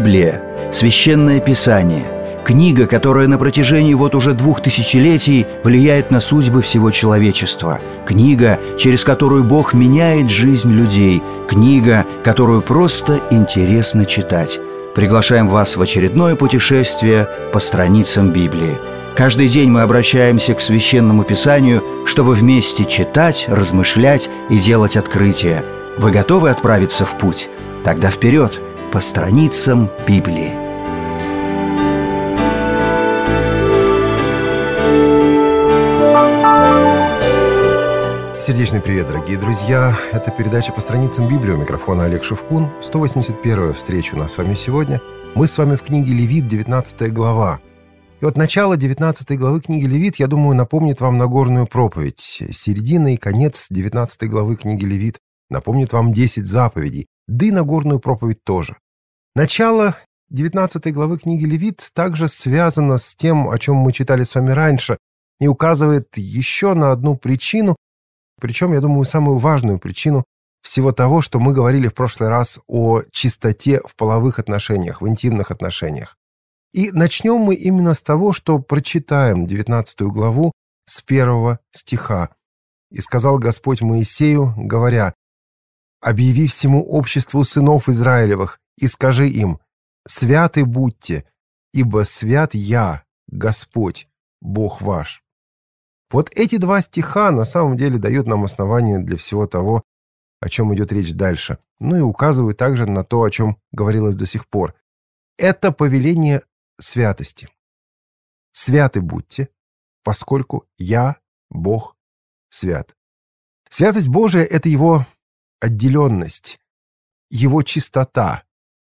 Библия – священное писание, книга, которая на протяжении уже 2000 влияет на судьбы всего человечества, книга, через которую Бог меняет жизнь людей, книга, которую просто интересно читать. Приглашаем вас в очередное путешествие по страницам Библии. Каждый день мы обращаемся к Священному Писанию, чтобы вместе читать, размышлять и делать открытия. Вы готовы отправиться в путь? Тогда вперед, по страницам Библии. Сердечный привет, дорогие друзья! Это передача «По страницам Библии». У микрофона Олег Шевкун. 181-я встреча у нас с вами сегодня. Мы с вами в книге Левит, 19 глава. И начало 19 главы книги Левит, я думаю, напомнит вам Нагорную проповедь. Середина и конец 19 главы книги Левит напомнит вам 10 заповедей, да и Нагорную проповедь тоже. Начало 19 главы книги Левит также связано с тем, о чем мы читали с вами раньше, и указывает еще на одну причину, причем, я думаю, самую важную причину всего того, что мы говорили в прошлый раз о чистоте в половых отношениях, в интимных отношениях. И начнем мы именно с того, что прочитаем 19 главу с 1 стиха. «И сказал Господь Моисею, говоря: объяви всему обществу сынов Израилевых, и скажи им: святы будьте, ибо свят я, Господь, Бог ваш». Вот эти два стиха на самом деле дают нам основание для всего того, о чем идет речь дальше. Ну и указывают также на то, о чем говорилось до сих пор. Это повеление святости. Святы будьте, поскольку я, Бог, свят. Святость Божия – это Его отделенность, Его чистота,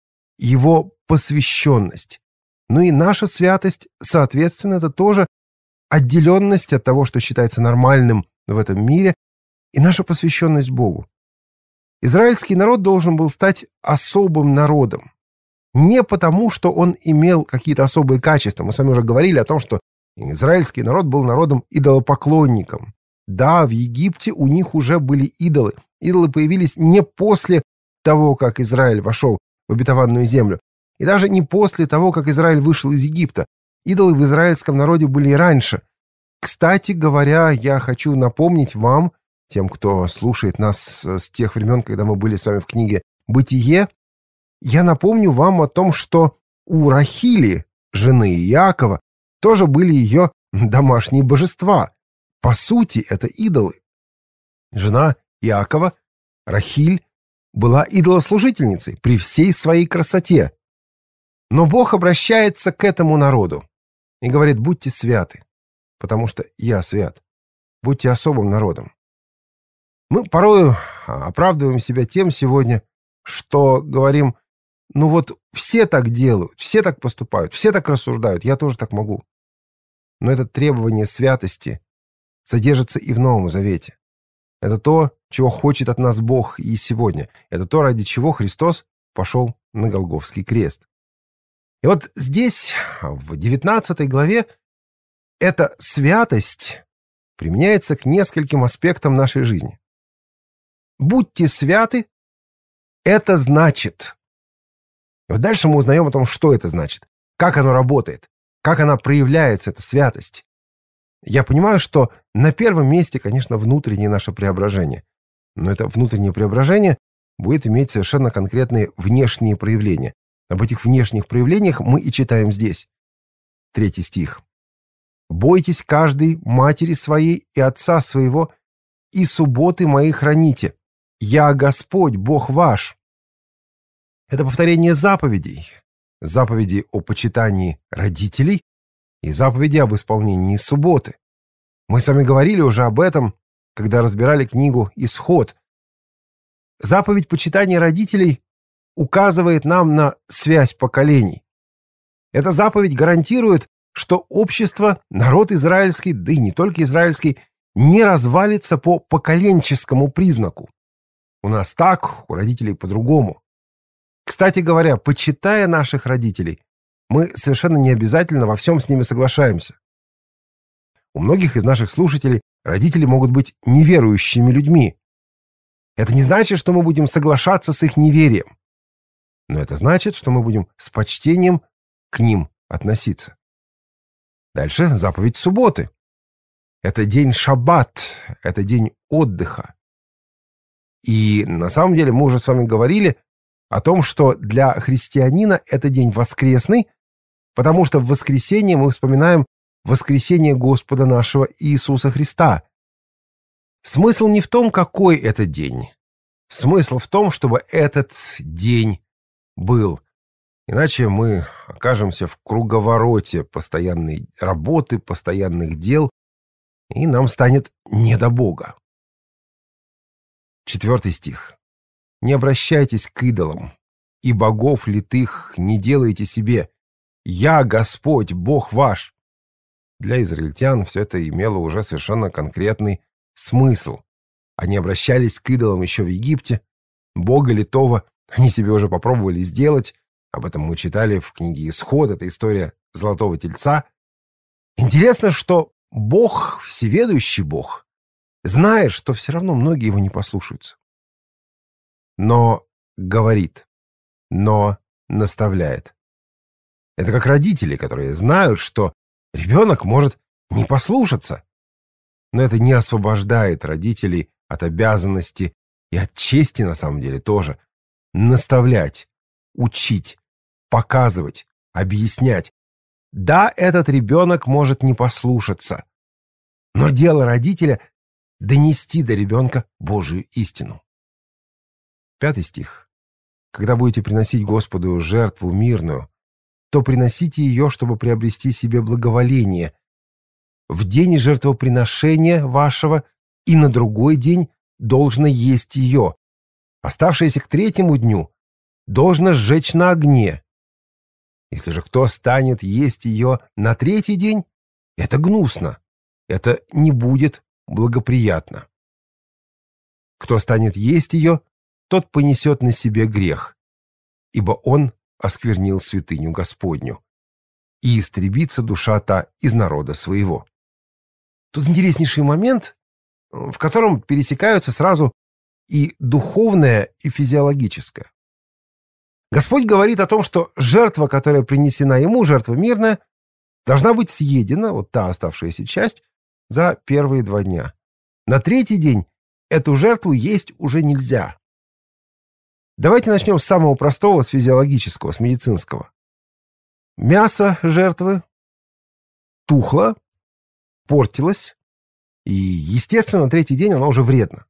Его посвященность. Ну и наша святость, соответственно, это тоже отделенность от того, что считается нормальным в этом мире, и наша посвященность Богу. Израильский народ должен был стать особым народом. Не потому, что он имел какие-то особые качества. Мы с вами уже говорили о том, что израильский народ был народом идолопоклонником. Да, в Египте у них уже были идолы. Идолы появились не после того, как Израиль вошел в обетованную землю, и даже не после того, как Израиль вышел из Египта. Идолы в израильском народе были и раньше. Кстати говоря, я хочу напомнить вам, тем, кто слушает нас с тех времен, когда мы были с вами в книге «Бытие», я напомню вам о том, что у Рахили, жены Иакова, тоже были ее домашние божества. По сути, это идолы. Жена Иакова, Рахиль, была идолослужительницей при всей своей красоте. Но Бог обращается к этому народу и говорит: будьте святы, потому что я свят. Будьте особым народом. Мы порою оправдываем себя тем сегодня, что говорим: ну вот все так делают, все так поступают, все так рассуждают, я тоже так могу. Но это требование святости содержится и в Новом Завете. Это то, чего хочет от нас Бог и сегодня. Это то, ради чего Христос пошел на Голгофский крест. И вот здесь, в 19 главе, эта святость применяется к нескольким аспектам нашей жизни. Будьте святы – это значит. И вот дальше мы узнаем о том, что это значит, как оно работает, как она проявляется, эта святость. Я понимаю, что на первом месте, конечно, внутреннее наше преображение. Но это внутреннее преображение будет иметь совершенно конкретные внешние проявления. Об этих внешних проявлениях мы и читаем здесь. 3 стих. «Бойтесь каждой матери своей и отца своего, и субботы мои храните. Я Господь, Бог ваш». Это повторение заповедей. Заповеди о почитании родителей и заповеди об исполнении субботы. Мы с вами говорили уже об этом, когда разбирали книгу «Исход». Заповедь почитания родителей указывает нам на связь поколений. Эта заповедь гарантирует, что общество, народ израильский, да и не только израильский, не развалится по поколенческому признаку. У нас так, у родителей по-другому. Кстати говоря, почитая наших родителей, мы совершенно не обязательно во всем с ними соглашаемся. У многих из наших слушателей родители могут быть неверующими людьми. Это не значит, что мы будем соглашаться с их неверием. Но это значит, что мы будем с почтением к ним относиться. Дальше заповедь субботы. Это день шаббат, это день отдыха. И на самом деле мы уже с вами говорили о том, что для христианина это день воскресный, потому что в воскресенье мы вспоминаем воскресение Господа нашего Иисуса Христа. Смысл не в том, какой это день. Смысл в том, чтобы этот день был. Иначе мы окажемся в круговороте постоянной работы, постоянных дел, и нам станет не до Бога. 4 стих. «Не обращайтесь к идолам, и богов литых не делайте себе. Я Господь, Бог ваш». Для израильтян все это имело уже совершенно конкретный смысл. Они обращались к идолам еще в Египте. Бога литого они себе уже попробовали сделать. Об этом мы читали в книге «Исход». Это история Золотого Тельца. Интересно, что Бог, всеведущий Бог, знает, что все равно многие его не послушаются. Но говорит, но наставляет. Это как родители, которые знают, что ребенок может не послушаться. Но это не освобождает родителей от обязанности и от чести, на самом деле, тоже. Наставлять, учить, показывать, объяснять. Да, этот ребенок может не послушаться, но дело родителя — донести до ребенка Божию истину. 5 стих. «Когда будете приносить Господу жертву мирную, то приносите ее, чтобы приобрести себе благоволение. В день жертвоприношения вашего и на другой день должно есть ее. Оставшееся к 3-му дню должно сжечь на огне. Если же кто станет есть ее на 3-й день, это гнусно, это не будет благоприятно. Кто станет есть ее, тот понесет на себе грех, ибо он осквернил святыню Господню, и истребится душа та из народа своего». Тут интереснейший момент, в котором пересекаются сразу и духовное, и физиологическое. Господь говорит о том, что жертва, которая принесена ему, жертва мирная, должна быть съедена, вот та оставшаяся часть, за первые 2 дня. На 3-й день эту жертву есть уже нельзя. Давайте начнем с самого простого, с физиологического, с медицинского. Мясо жертвы тухло, портилось, и, естественно, на 3-й день оно уже вредно.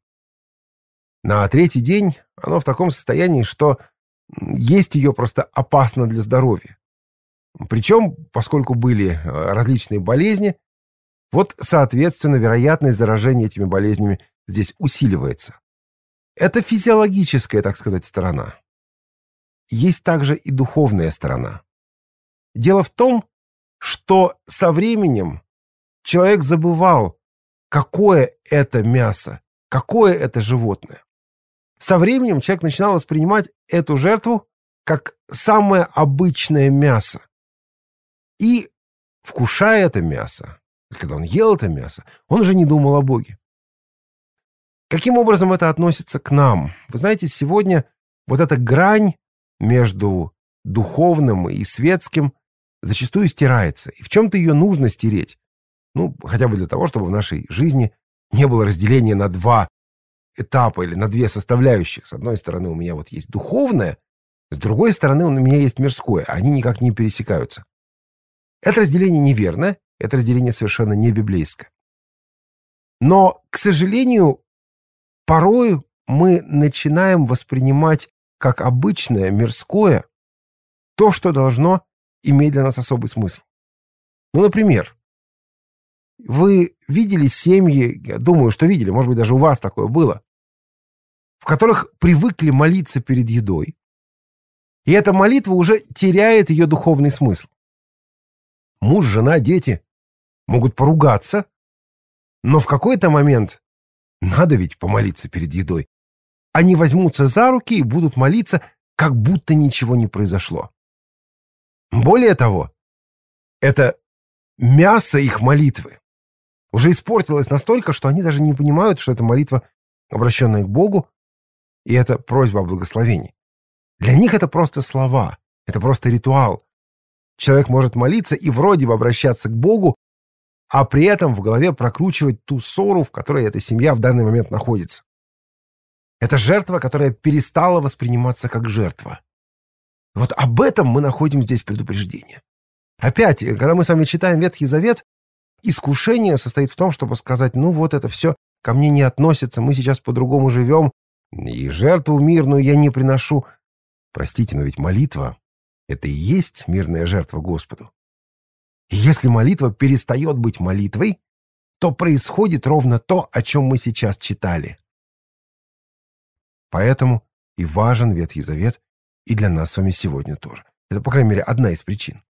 На 3-й день оно в таком состоянии, что есть ее просто опасно для здоровья. Причем, поскольку были различные болезни, вот, соответственно, вероятность заражения этими болезнями здесь усиливается. Это физиологическая, так сказать, сторона. Есть также и духовная сторона. Дело в том, что со временем человек забывал, какое это мясо, какое это животное. Со временем человек начинал воспринимать эту жертву как самое обычное мясо. И, вкушая это мясо, когда он ел это мясо, он уже не думал о Боге. Каким образом это относится к нам? Вы знаете, сегодня вот эта грань между духовным и светским зачастую стирается. И в чем-то ее нужно стереть. Ну, хотя бы для того, чтобы в нашей жизни не было разделения на 2 этапа или на 2 составляющих. С одной стороны, у меня вот есть духовное, с другой стороны, у меня есть мирское. Они никак не пересекаются. Это разделение неверно, это разделение совершенно не библейское. Но, к сожалению, порой мы начинаем воспринимать как обычное, мирское, то, что должно иметь для нас особый смысл. Ну, например, вы видели семьи, я думаю, что видели, может быть, даже у вас такое было, в которых привыкли молиться перед едой, и эта молитва уже теряет ее духовный смысл. Муж, жена, дети могут поругаться, но в какой-то момент надо ведь помолиться перед едой. Они возьмутся за руки и будут молиться, как будто ничего не произошло. Более того, это мясо их молитвы уже испортилось настолько, что они даже не понимают, что это молитва, обращенная к Богу, и это просьба о благословении. Для них это просто слова, это просто ритуал. Человек может молиться и вроде бы обращаться к Богу, а при этом в голове прокручивать ту ссору, в которой эта семья в данный момент находится. Это жертва, которая перестала восприниматься как жертва. Вот об этом мы находим здесь предупреждение. Опять, когда мы с вами читаем Ветхий Завет, искушение состоит в том, чтобы сказать, ну вот это все ко мне не относится, мы сейчас по-другому живем, и жертву мирную я не приношу. Простите, но ведь молитва — это и есть мирная жертва Господу. И если молитва перестает быть молитвой, то происходит ровно то, о чем мы сейчас читали. Поэтому и важен Ветхий Завет, и для нас с вами сегодня тоже. Это, по крайней мере, одна из причин.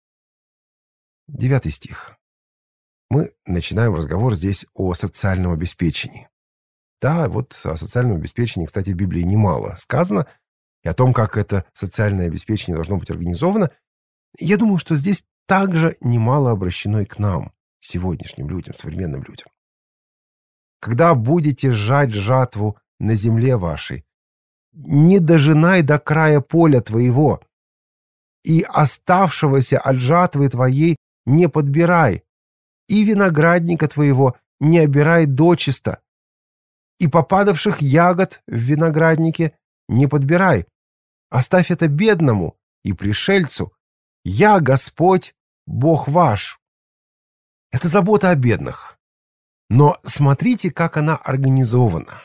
9 стих. Мы начинаем разговор здесь о социальном обеспечении. Да, вот о социальном обеспечении, кстати, в Библии немало сказано, и о том, как это социальное обеспечение должно быть организовано. Я думаю, что здесь также немало обращено и к нам, сегодняшним людям, современным людям. Когда будете жать жатву на земле вашей, не дожинай до края поля твоего, и оставшегося от жатвы твоей не подбирай, и виноградника твоего не обирай дочисто, и попадавших ягод в винограднике не подбирай. Оставь это бедному и пришельцу. Я Господь, Бог ваш. Это забота о бедных. Но смотрите, как она организована.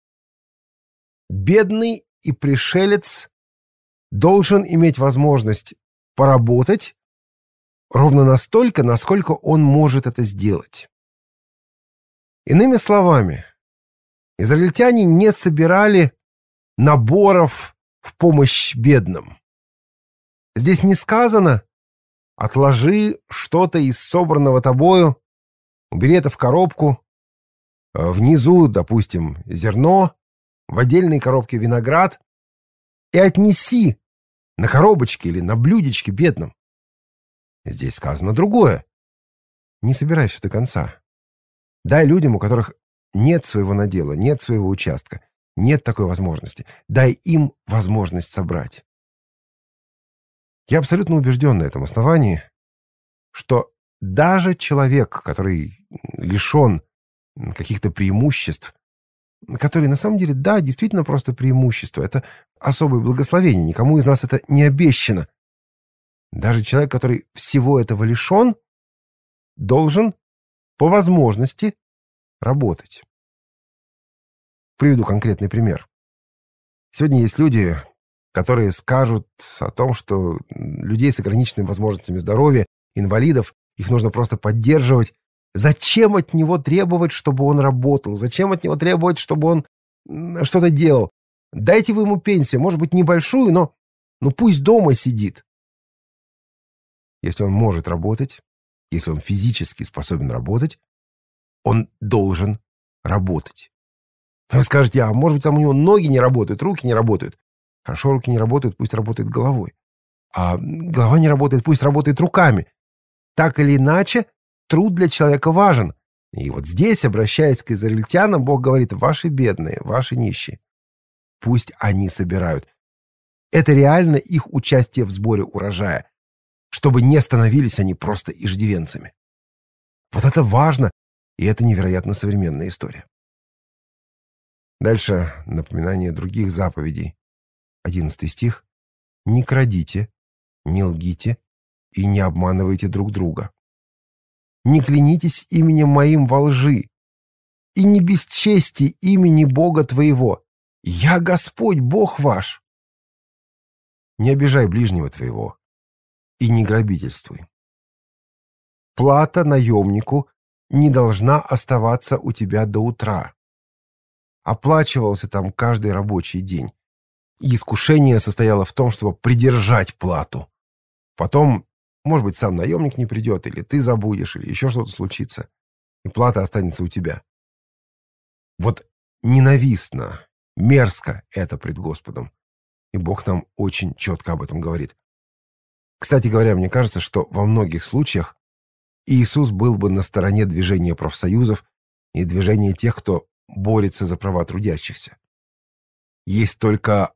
Бедный и пришелец должен иметь возможность поработать ровно настолько, насколько он может это сделать. Иными словами, израильтяне не собирали наборов в помощь бедным. Здесь не сказано «отложи что-то из собранного тобою, убери это в коробку, внизу, допустим, зерно, в отдельной коробке виноград и отнеси на коробочке или на блюдечке бедным». Здесь сказано другое. Не собирай все до конца. Дай людям, у которых нет своего надела, нет своего участка, нет такой возможности. Дай им возможность собрать. Я абсолютно убежден на этом основании, что даже человек, который лишен каких-то преимуществ, которые на самом деле, да, действительно просто преимущества, это особое благословение, никому из нас это не обещано. Даже человек, который всего этого лишен, должен по возможности работать. Приведу конкретный пример. Сегодня есть люди, которые скажут о том, что людей с ограниченными возможностями здоровья, инвалидов, их нужно просто поддерживать. Зачем от него требовать, чтобы он работал? Зачем от него требовать, чтобы он что-то делал? Дайте вы ему пенсию, может быть, небольшую, но пусть дома сидит. Если он может работать, если он физически способен работать, он должен работать. Вы скажете, а может быть, там у него ноги не работают, руки не работают. Хорошо, руки не работают, пусть работает головой. А голова не работает, пусть работает руками. Так или иначе, труд для человека важен. И вот здесь, обращаясь к израильтянам, Бог говорит, ваши бедные, ваши нищие, пусть они собирают. Это реально их участие в сборе урожая, чтобы не становились они просто иждивенцами. Вот это важно, и это невероятно современная история. Дальше напоминание других заповедей. 11 стих. «Не крадите, не лгите и не обманывайте друг друга. Не клянитесь именем моим во лжи и не бесчести имени Бога твоего. Я Господь, Бог ваш. Не обижай ближнего твоего и не грабительствуй. Плата наемнику не должна оставаться у тебя до утра. Оплачивался там каждый рабочий день. И искушение состояло в том, чтобы придержать плату. Потом, может быть, сам наемник не придет, или ты забудешь, или еще что-то случится, и плата останется у тебя. Вот ненавистно, мерзко это пред Господом. И Бог нам очень четко об этом говорит. Кстати говоря, мне кажется, что во многих случаях Иисус был бы на стороне движения профсоюзов и движения тех, кто борется за права трудящихся. Есть только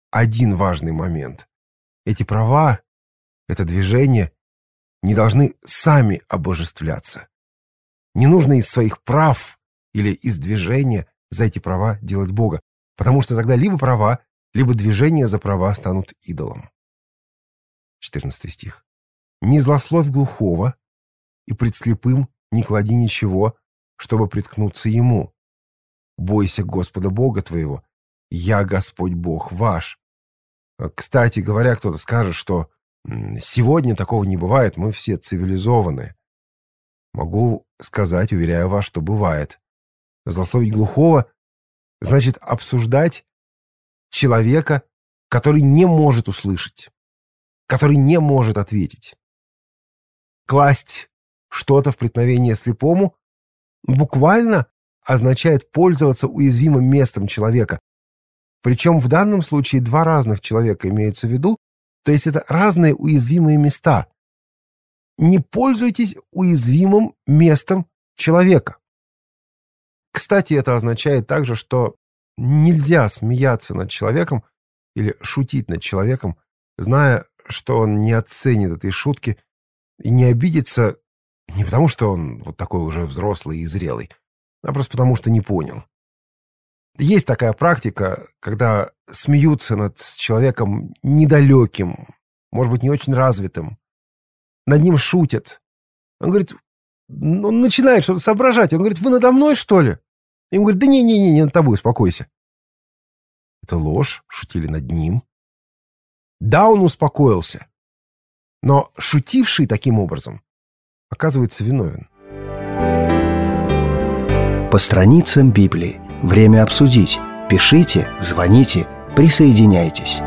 один важный момент. Эти права, это движение не должны сами обожествляться. Не нужно из своих прав или из движения за эти права делать Бога, потому что тогда либо права, либо движение за права станут идолом. 14 стих. «Не злословь глухого, и пред слепым не клади ничего, чтобы приткнуться ему. Бойся Господа Бога твоего, я Господь Бог ваш». Кстати говоря, кто-то скажет, что сегодня такого не бывает, мы все цивилизованные. Могу сказать, уверяю вас, что бывает. Злословить глухого значит обсуждать человека, который не может услышать, который не может ответить. Класть что-то в преткновение слепому буквально означает пользоваться уязвимым местом человека. Причем в данном случае два разных человека имеются в виду, то есть это разные уязвимые места. Не пользуйтесь уязвимым местом человека. Кстати, это означает также, что нельзя смеяться над человеком или шутить над человеком, зная, что он не оценит этой шутки и не обидится не потому, что он вот такой уже взрослый и зрелый, а просто потому, что не понял. Есть такая практика, когда смеются над человеком недалеким, может быть, не очень развитым. Над ним шутят. Он говорит, он начинает что-то соображать. Он говорит, вы надо мной, что ли? Им говорит, да не над тобой, успокойся. Это ложь, шутили над ним. Да, он успокоился. Но шутивший таким образом оказывается виновен. По страницам Библии. Время обсудить. Пишите, звоните, присоединяйтесь.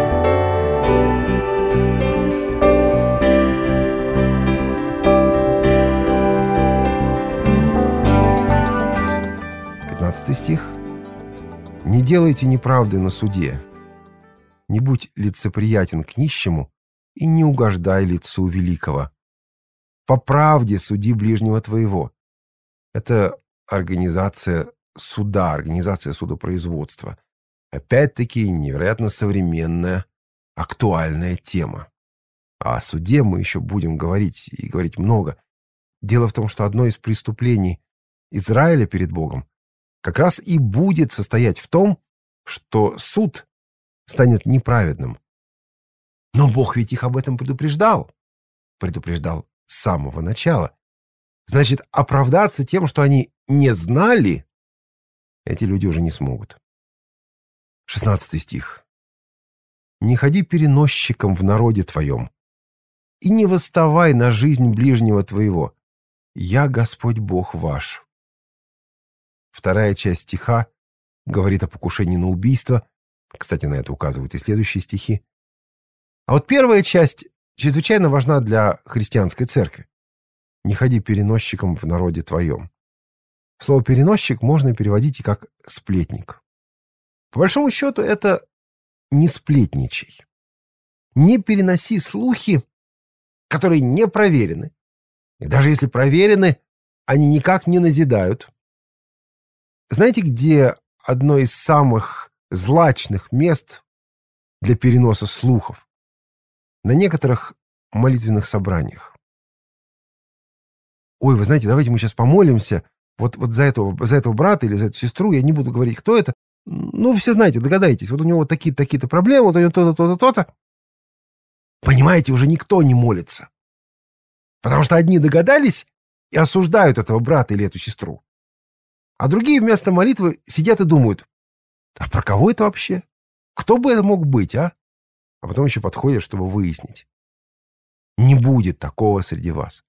Стих. «Не делайте неправды на суде, не будь лицеприятен к нищему и не угождай лицу великого. По правде суди ближнего твоего». Это организация суда, организация судопроизводства. Опять-таки невероятно современная, актуальная тема. А о суде мы еще будем говорить, и говорить много. Дело в том, что одно из преступлений Израиля перед Богом как раз и будет состоять в том, что суд станет неправедным. Но Бог ведь их об этом предупреждал. Предупреждал с самого начала. Значит, оправдаться тем, что они не знали, эти люди уже не смогут. 16 стих. «Не ходи переносчиком в народе твоем, и не восставай на жизнь ближнего твоего. Я Господь Бог ваш». Вторая часть стиха говорит о покушении на убийство. Кстати, на это указывают и следующие стихи. А вот первая часть чрезвычайно важна для христианской церкви. «Не ходи переносчиком в народе твоем». Слово «переносчик» можно переводить и как «сплетник». По большому счету, это не сплетничай. Не переноси слухи, которые не проверены. И даже если проверены, они никак не назидают. Знаете, где одно из самых злачных мест для переноса слухов? На некоторых молитвенных собраниях. Ой, вы знаете, давайте мы сейчас помолимся вот за этого брата или за эту сестру. Я не буду говорить, кто это. Ну, вы все знаете, догадаетесь. Вот у него вот такие-то проблемы, вот у него то-то, то-то, то-то. Понимаете, уже никто не молится. Потому что одни догадались и осуждают этого брата или эту сестру. А другие вместо молитвы сидят и думают, а про кого это вообще? Кто бы это мог быть, а? А потом еще подходят, чтобы выяснить. Не будет такого среди вас.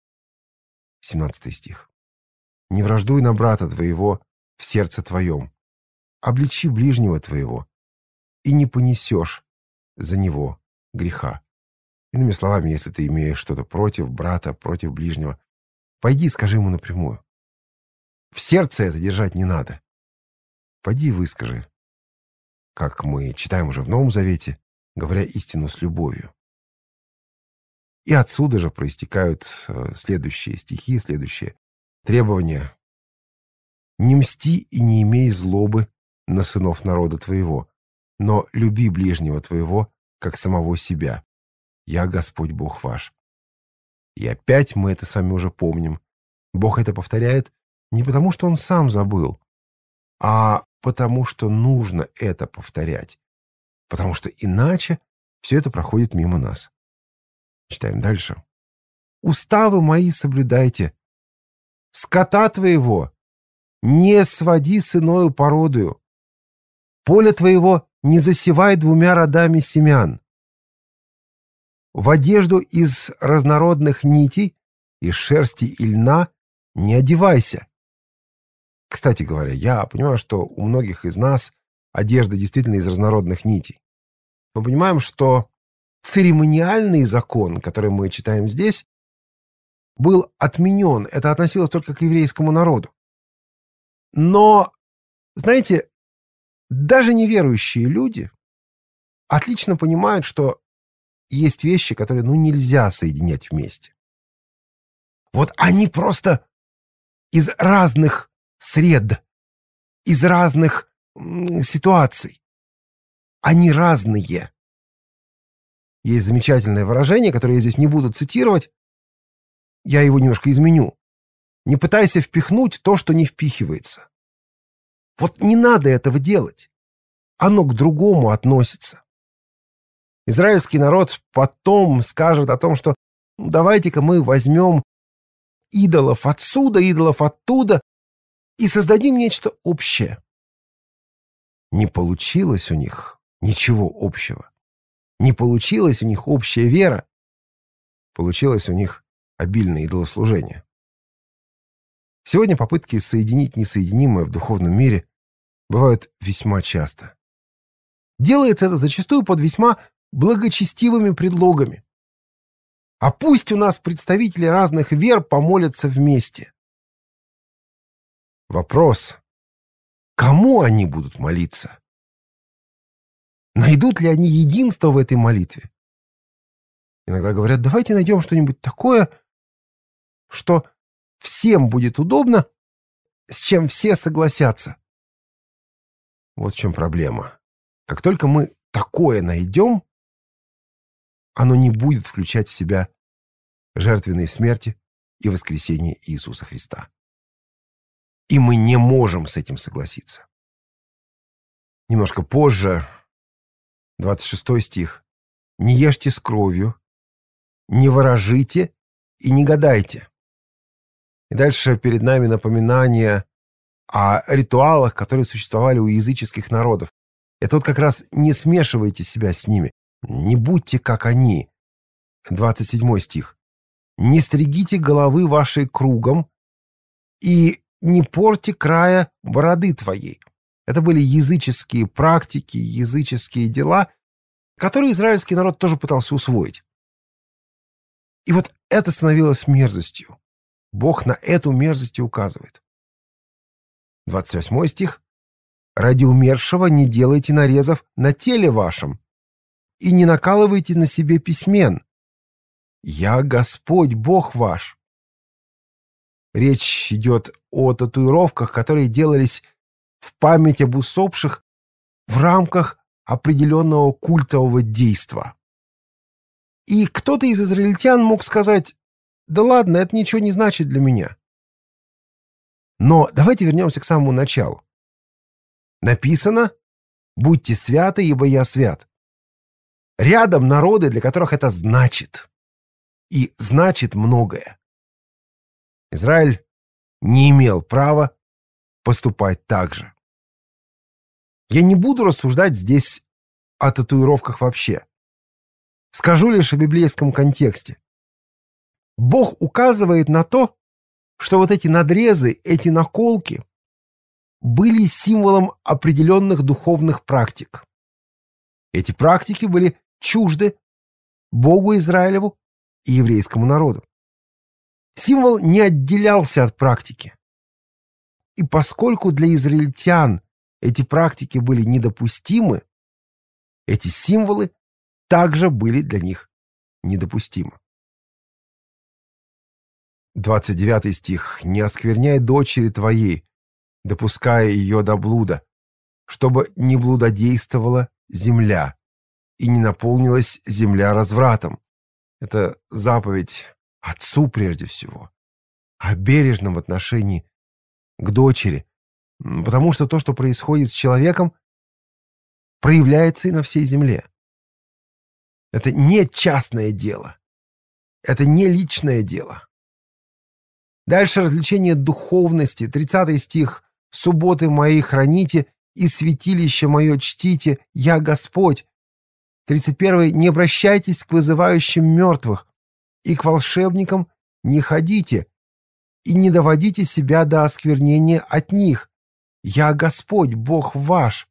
17 стих. «Не враждуй на брата твоего в сердце твоем, обличи ближнего твоего, и не понесешь за него греха». Иными словами, если ты имеешь что-то против брата, против ближнего, пойди и скажи ему напрямую. В сердце это держать не надо. Пойди и выскажи, как мы читаем уже в Новом Завете, говоря истину с любовью. И отсюда же проистекают следующие стихи, следующие требования. «Не мсти и не имей злобы на сынов народа твоего, но люби ближнего твоего, как самого себя. Я Господь Бог ваш». И опять мы это с вами уже помним. Бог это повторяет не потому, что Он сам забыл, а потому, что нужно это повторять. Потому что иначе все это проходит мимо нас. Читаем дальше. «Уставы мои соблюдайте. Скота твоего не своди с иною породою. Поле твоего не засевай двумя родами семян. В одежду из разнородных нитей, из шерсти и льна не одевайся». Кстати говоря, я понимаю, что у многих из нас одежда действительно из разнородных нитей. Мы понимаем, что церемониальный закон, который мы читаем здесь, был отменен. Это относилось только к еврейскому народу. Но, знаете, даже неверующие люди отлично понимают, что есть вещи, которые нельзя соединять вместе. Вот они просто из разных сред, из разных ситуаций. Они разные. Есть замечательное выражение, которое я здесь не буду цитировать. Я его немножко изменю. Не пытайся впихнуть то, что не впихивается. Вот не надо этого делать. Оно к другому относится. Израильский народ потом скажет о том, что давайте-ка мы возьмем идолов отсюда, идолов оттуда и создадим нечто общее. Не получилось у них ничего общего. Не получилась у них общая вера. Получилось у них обильное идолослужение. Сегодня попытки соединить несоединимое в духовном мире бывают весьма часто. Делается это зачастую под весьма благочестивыми предлогами. А пусть у нас представители разных вер помолятся вместе. Вопрос: кому они будут молиться? Найдут ли они единство в этой молитве? Иногда говорят, давайте найдем что-нибудь такое, что всем будет удобно, с чем все согласятся. Вот в чем проблема. Как только мы такое найдем, оно не будет включать в себя жертвенной смерти и воскресения Иисуса Христа. И мы не можем с этим согласиться. Немножко позже, 26 стих. «Не ешьте с кровью, не ворожите и не гадайте». И дальше перед нами напоминание о ритуалах, которые существовали у языческих народов. Это вот как раз не смешивайте себя с ними. Не будьте как они. 27 стих. «Не стригите головы вашей кругом и не порти края бороды твоей». Это были языческие практики, языческие дела, которые израильский народ тоже пытался усвоить. И вот это становилось мерзостью. Бог на эту мерзость и указывает. 28 стих. «Ради умершего не делайте нарезов на теле вашем и не накалывайте на себе письмен. Я Господь Бог ваш». Речь идет о татуировках, которые делались в память об усопших в рамках определенного культового действа. И кто-то из израильтян мог сказать: да ладно, это ничего не значит для меня. Но давайте вернемся к самому началу. Написано: будьте святы, ибо я свят. Рядом народы, для которых это значит. И значит многое. Израиль не имел права поступать так же. Я не буду рассуждать здесь о татуировках вообще. Скажу лишь о библейском контексте. Бог указывает на то, что вот эти надрезы, эти наколки были символом определенных духовных практик. Эти практики были чужды Богу Израилеву и еврейскому народу. Символ не отделялся от практики. И поскольку для израильтян эти практики были недопустимы, эти символы также были для них недопустимы. 29 стих. «Не оскверняй дочери твоей, допуская ее до блуда, чтобы не блудодействовала земля, и не наполнилась земля развратом». Это заповедь отцу прежде всего, о бережном отношении к дочери, потому что то, что происходит с человеком, проявляется и на всей земле. Это не частное дело, это не личное дело. Дальше развлечение духовности, 30 стих: «Субботы мои храните, и святилище мое чтите, я Господь». 31: «Не обращайтесь к вызывающим мертвых, и к волшебникам не ходите, и не доводите себя до осквернения от них. Я Господь, Бог ваш».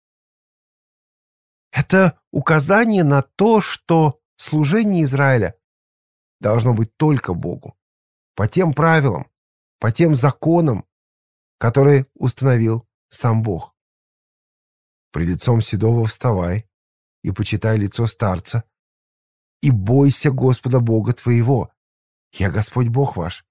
Это указание на то, что служение Израиля должно быть только Богу, по тем правилам, по тем законам, которые установил сам Бог. «Пред лицом седого вставай, и почитай лицо старца, и бойся Господа Бога твоего. Я Господь Бог ваш.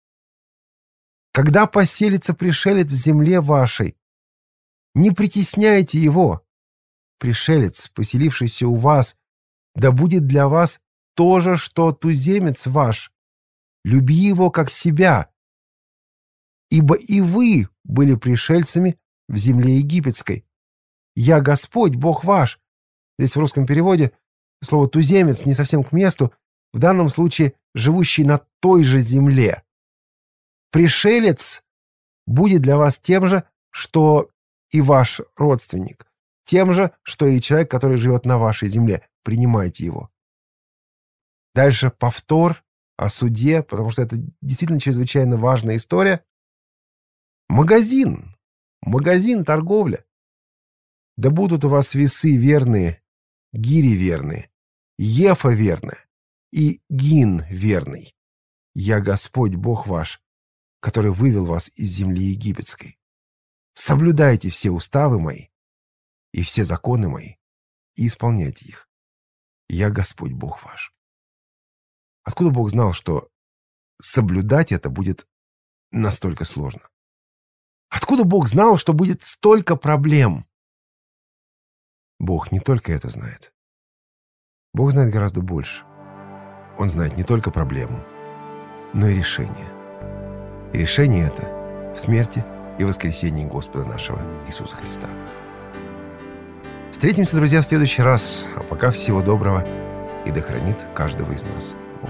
Когда поселится пришелец в земле вашей, не притесняйте его. Пришелец, поселившийся у вас, да будет для вас то же, что туземец ваш. Люби его, как себя. Ибо и вы были пришельцами в земле египетской. Я Господь, Бог ваш». Здесь в русском переводе слово «туземец» не совсем к месту, в данном случае живущий на той же земле. Пришелец будет для вас тем же, что и ваш родственник, тем же, что и человек, который живет на вашей земле. Принимайте его. Дальше повтор о суде, потому что это действительно чрезвычайно важная история. Магазин, торговля. «Да будут у вас весы верные, гири верные, ефа верная и гин верный. Я Господь, Бог ваш, который вывел вас из земли египетской. Соблюдайте все уставы мои и все законы мои, и исполняйте их. Я Господь, Бог ваш». Откуда Бог знал, что соблюдать это будет настолько сложно? Откуда Бог знал, что будет столько проблем? Бог не только это знает. Бог знает гораздо больше. Он знает не только проблему, но и решение. И решение это в смерти и воскресении Господа нашего Иисуса Христа. Встретимся, друзья, в следующий раз. А пока всего доброго, и да хранит каждого из нас Бог.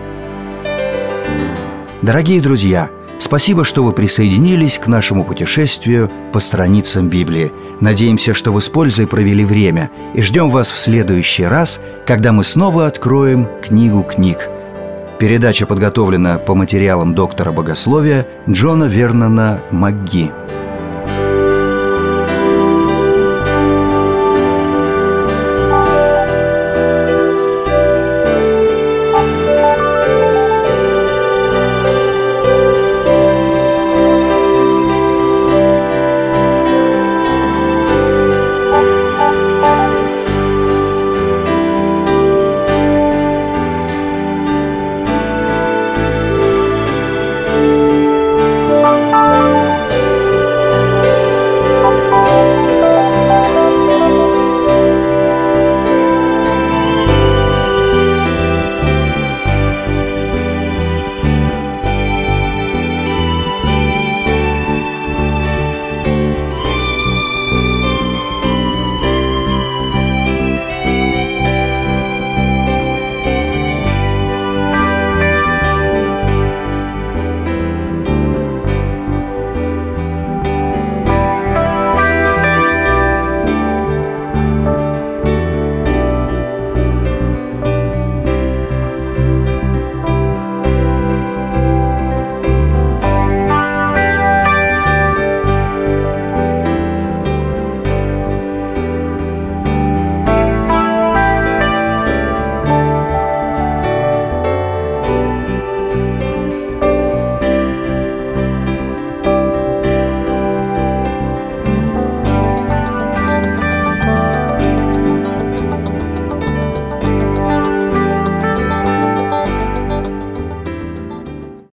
Дорогие друзья, спасибо, что вы присоединились к нашему путешествию по страницам Библии. Надеемся, что вы с пользой провели время, и ждем вас в следующий раз, когда мы снова откроем книгу книг. Передача подготовлена по материалам доктора богословия Джона Вернона МакГи.